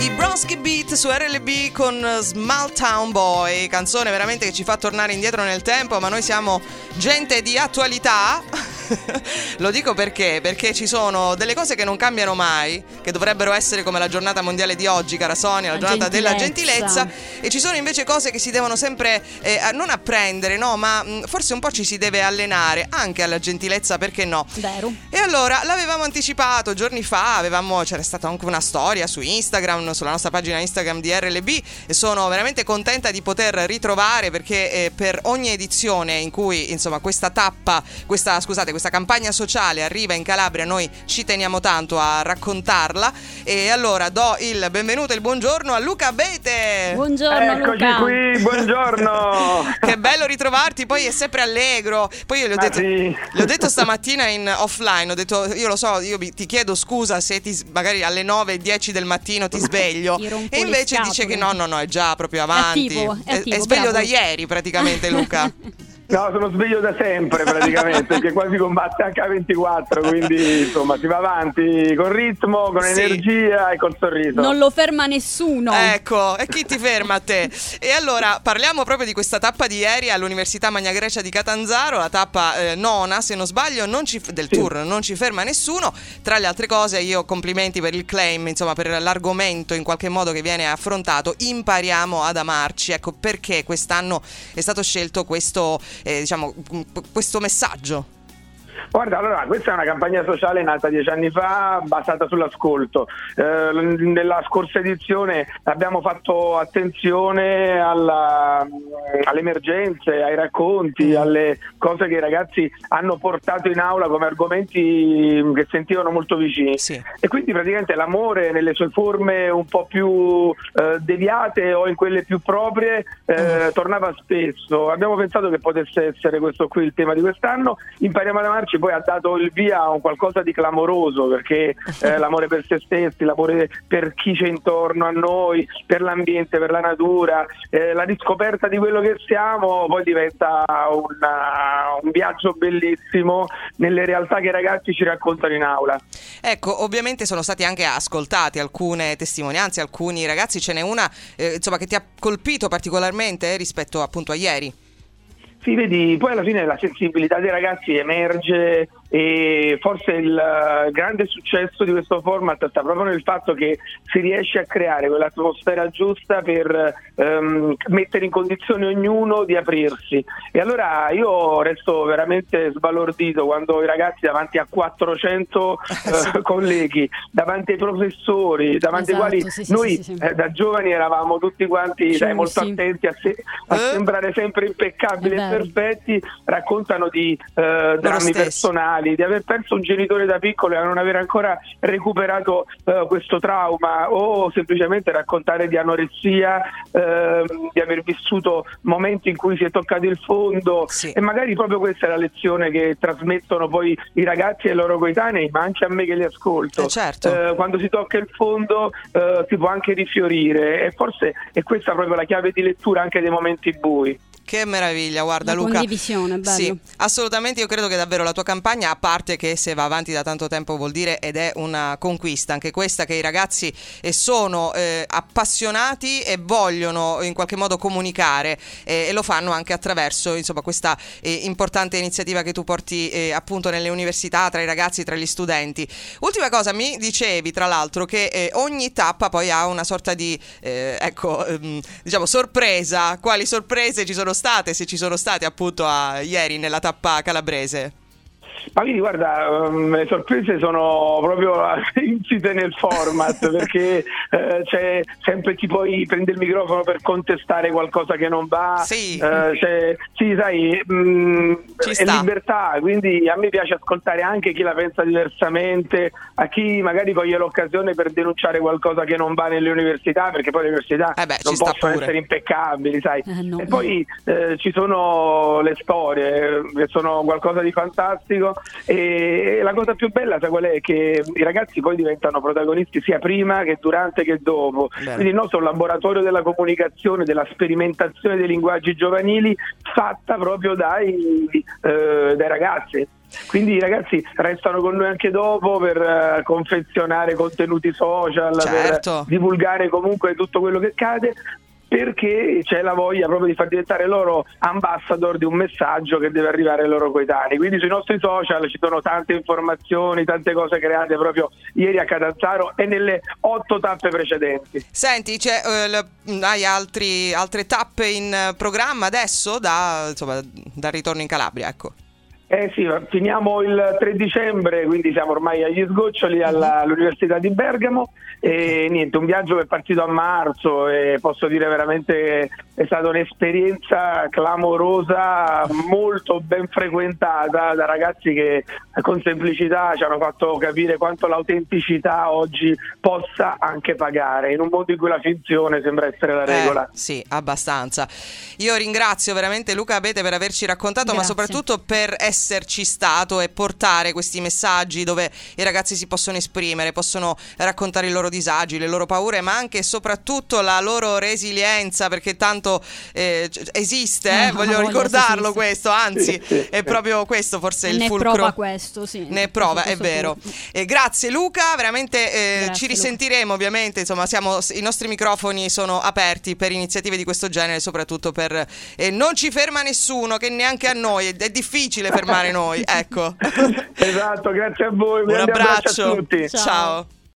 I Bronski Beat su RLB con Small Town Boy, canzone veramente che ci fa tornare indietro nel tempo, ma noi siamo gente di attualità. Lo dico perché ci sono delle cose che non cambiano mai, che dovrebbero essere come la giornata mondiale di oggi, cara Sonia, la giornata della gentilezza, e ci sono invece cose che si devono sempre non apprendere, no, ma forse un po' ci si deve allenare anche alla gentilezza, perché no? Vero. E allora l'avevamo anticipato giorni fa, c'era stata anche una storia su Instagram, sulla nostra pagina Instagram di RLB, e sono veramente contenta di poter ritrovare, perché per ogni edizione in cui insomma questa campagna sociale arriva in Calabria, noi ci teniamo tanto a raccontarla. E allora do il benvenuto e il buongiorno a Luca Abete. Buongiorno. Eccoci Luca. qui, buongiorno. Che bello ritrovarti, poi è sempre allegro. Poi io gli ho detto stamattina in offline, ho detto io lo so, ti chiedo scusa se magari alle 9:10 del mattino ti sveglio, e invece dice che no, è già proprio avanti, è attivo, è sveglio bravo. da ieri praticamente, Luca. No, sono sveglio da sempre praticamente, perché qua si combatte H24, quindi insomma si va avanti con ritmo, con energia e col sorriso. Non lo ferma nessuno. Ecco, e chi ti ferma a te? E allora parliamo proprio di questa tappa di ieri all'Università Magna Grecia di Catanzaro, la tappa nona, se non sbaglio, tour, non ci ferma nessuno. Tra le altre cose, io complimenti per il claim, insomma, per l'argomento in qualche modo che viene affrontato. Impariamo ad amarci. Ecco perché quest'anno è stato scelto questo messaggio. Guarda, allora, questa è una campagna sociale nata 10 anni fa, basata sull'ascolto. Nella scorsa edizione abbiamo fatto attenzione alle emergenze, ai racconti, alle cose che i ragazzi hanno portato in aula come argomenti che sentivano molto vicini. Sì. E quindi praticamente l'amore nelle sue forme un po' più deviate o in quelle più proprie tornava spesso. Abbiamo pensato che potesse essere questo qui il tema di quest'anno. Impariamo ad amarci poi ha dato il via a un qualcosa di clamoroso, perché l'amore per se stessi, l'amore per chi c'è intorno a noi, per l'ambiente, per la natura, la riscoperta di quello che siamo poi diventa un viaggio bellissimo nelle realtà che i ragazzi ci raccontano in aula. Ecco, ovviamente sono stati anche ascoltati alcune testimonianze, alcuni ragazzi, ce n'è una insomma che ti ha colpito particolarmente rispetto appunto a ieri? Sì, vedi, poi alla fine la sensibilità dei ragazzi emerge, e forse il grande successo di questo format sta proprio nel fatto che si riesce a creare quell'atmosfera giusta per mettere in condizione ognuno di aprirsi. E allora io resto veramente sbalordito quando i ragazzi davanti a 400 colleghi, davanti ai professori, davanti ai quali noi da giovani eravamo tutti quanti molto attenti a sembrare sempre impeccabili e perfetti, raccontano di drammi personali, di aver perso un genitore da piccolo e a non aver ancora recuperato questo trauma, o semplicemente raccontare di anoressia, di aver vissuto momenti in cui si è toccato il fondo. Sì. E magari proprio questa è la lezione che trasmettono poi i ragazzi ai loro coetanei, ma anche a me che li ascolto. Certo. Quando si tocca il fondo si può anche rifiorire, e forse è questa proprio la chiave di lettura anche dei momenti bui. Che meraviglia, guarda, Luca. Condivisione, bello. Sì, assolutamente, io credo che davvero la tua campagna, a parte che se va avanti da tanto tempo vuol dire, ed è una conquista anche questa, che i ragazzi sono appassionati e vogliono in qualche modo comunicare, e lo fanno anche attraverso insomma questa importante iniziativa che tu porti appunto nelle università, tra i ragazzi, tra gli studenti. Ultima cosa, mi dicevi tra l'altro che ogni tappa poi ha una sorta di diciamo sorpresa. Quali sorprese ci sono state, se ci sono state appunto ieri nella tappa calabrese? Ma quindi guarda, le sorprese sono proprio insite nel format, perché c'è sempre chi poi prende il microfono per contestare qualcosa che non va. Sì, sai, è libertà, quindi a me piace ascoltare anche chi la pensa diversamente, a chi magari coglie l'occasione per denunciare qualcosa che non va nelle università, perché poi le università non possono essere impeccabili, sai. No. E poi ci sono le storie che sono qualcosa di fantastico. E la cosa più bella, sai qual è? Che i ragazzi poi diventano protagonisti sia prima che durante che dopo. Bene. Quindi il nostro laboratorio della comunicazione, della sperimentazione dei linguaggi giovanili, fatta proprio dai ragazzi. Quindi i ragazzi restano con noi anche dopo per confezionare contenuti social, certo, per divulgare comunque tutto quello che accade, perché c'è la voglia proprio di far diventare loro ambassador di un messaggio che deve arrivare ai loro coetanei. Quindi sui nostri social ci sono tante informazioni, tante cose create proprio ieri a Catanzaro e nelle 8 tappe precedenti. Senti, hai altre tappe in programma adesso dal ritorno in Calabria, ecco. Sì, finiamo il 3 dicembre, quindi siamo ormai agli sgoccioli all'Università di Bergamo e niente, un viaggio che è partito a marzo e posso dire veramente è stata un'esperienza clamorosa, molto ben frequentata da ragazzi che con semplicità ci hanno fatto capire quanto l'autenticità oggi possa anche pagare in un mondo in cui la finzione sembra essere la regola. Sì, abbastanza. Io ringrazio veramente Luca Abete per averci raccontato, ma soprattutto per esserci stato e portare questi messaggi dove i ragazzi si possono esprimere, possono raccontare i loro disagi, le loro paure, ma anche e soprattutto la loro resilienza, perché tanto esiste, voglio ricordarlo questo, anzi è proprio questo forse il fulcro. Ne prova questo, sì. Ne prova, è vero. Grazie Luca, veramente ci risentiremo Luca. Ovviamente, insomma, i nostri microfoni sono aperti per iniziative di questo genere, soprattutto per non ci ferma nessuno, che neanche a noi, è difficile fermare noi, ecco. Esatto, grazie a voi, un abbraccio a tutti. Ciao.